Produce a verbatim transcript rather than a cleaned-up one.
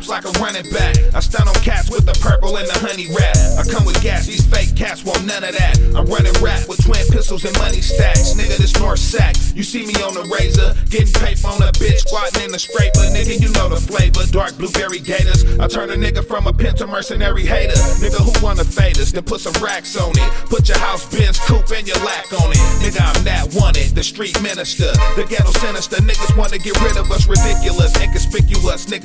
raps like a running back. I stun on cats with the purple and the honey rap. I come with gas, these fake cats want none of that. I'm running rap with twin pistols and money stacks. Nigga, this North Sack. You see me on the razor, getting paper on a bitch, squatting in the scraper. Nigga, you know the flavor. Dark blueberry gators. I turn a nigga from a pimp to mercenary hater. Nigga, who wanna fade us? Then put some racks on it. Put your house Benz coupe and your lack on it. Nigga, I'm that wanted, the street minister, the ghetto sinister. Niggas wanna get rid of us, ridiculous, inconspicuous. Nigga,